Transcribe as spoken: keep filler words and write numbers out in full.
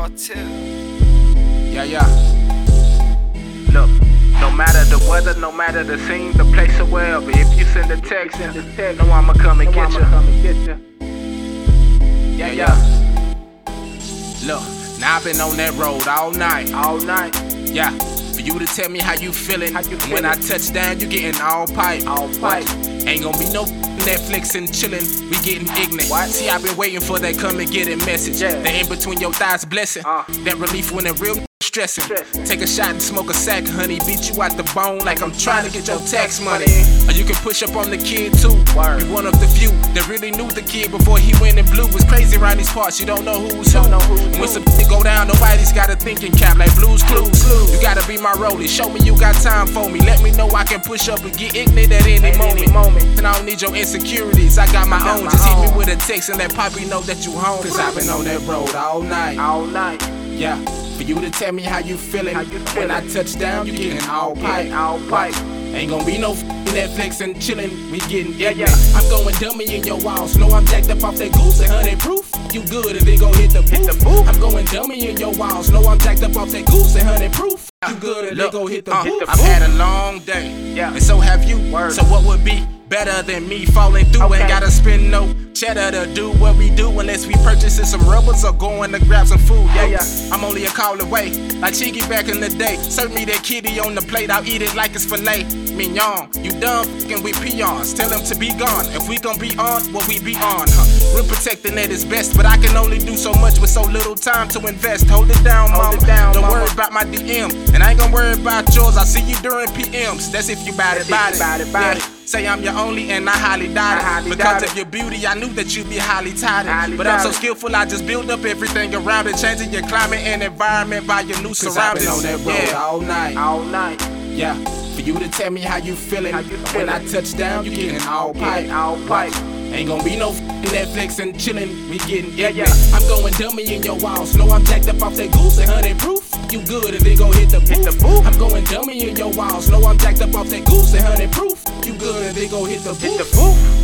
Cartel. Yeah, yeah. Look, no matter the weather, no matter the scene, the place or wherever, if you send a text, send a text, know I'ma come and get you. Yeah, yeah. Look, now I've been on that road all night, all night. Yeah, for you to tell me how you feeling, how you feeling. When I touch down, you getting all pipe, all pipe. Ain't gonna be no Netflix and chillin', we getting ignorant. What? See, I've been waiting for that come and get it message. Yeah. The in between your thighs blessing, uh. that relief when it real stressing. Stressing. Take a shot and smoke a sack, honey, beat you out the bone like I'm trying to get your tax money. Or you can push up on the kid too. Word. Be one of the few that really knew the kid before he went in blue. It's crazy around these parts, you don't know who's who. Know who's when some go down, nobody's got a thinking cap like Blue's Clues. You gotta be my rollie, show me you got time for me. Let me know I can push up and get ignorant at any, at moment. any moment. And I don't need your insecurities, I got my I got own. My Just own. Hit me with a text and let Poppy know that you home. Cause I've been on that road all night, all night. Yeah, for you to tell me how you feeling, how you feeling. When I touch down, you getting all pipe, all pipe. Ain't gonna be no Netflix and chillin', we getting yeah, yeah. I'm going dummy in your walls, know I'm jacked up off that goose and honey proof. You good and then go hit the hit the booth. I'm going dummy in your walls, know I'm jacked up off that goose and honey proof. You good and then go hit the uh, booth. I've had a long day, yeah. and so have you. Word. So what would be better than me falling through? Okay. Ain't gotta spend no cheddar to do what we do unless we purchasing some rubbers or going to grab some food. Yeah, yeah. I'm only a call away, like Cheeky back in the day. Serve me that kitty on the plate, I'll eat it like it's filet mignon. You done f***ing with peons, tell them to be gone. If we gon' be on, well we be on, huh? We're protecting at its best, but I can only do so much with so little time to invest. Hold it down, mama. Hold it down, Don't mama. worry about my D M, and I ain't gon' worry about yours. I see you during P Ms. That's if you bout it, bout it. Bout it, bout it. Say I'm your only and I highly doubt it. Highly because doubt of it. your beauty, I knew that you'd be highly touted. But I'm so skillful, I just build up everything around it, changing your climate and environment by your new surroundings. I've been on that road yeah. all night, all night. Yeah, for you to tell me how you feeling, how you feeling. When I touch down, you getting all pipe, all pipe. Ain't gonna be no Netflix and chillin', we getting yeah, yeah. I'm going dummy in your walls, know I'm jacked up off that goose and honey proof. You good and then go hit the booth. Hit the booth. I'm going dummy in your walls, know I'm jacked up off that goose and honey proof. You good and then go hit the booth. Hit the booth.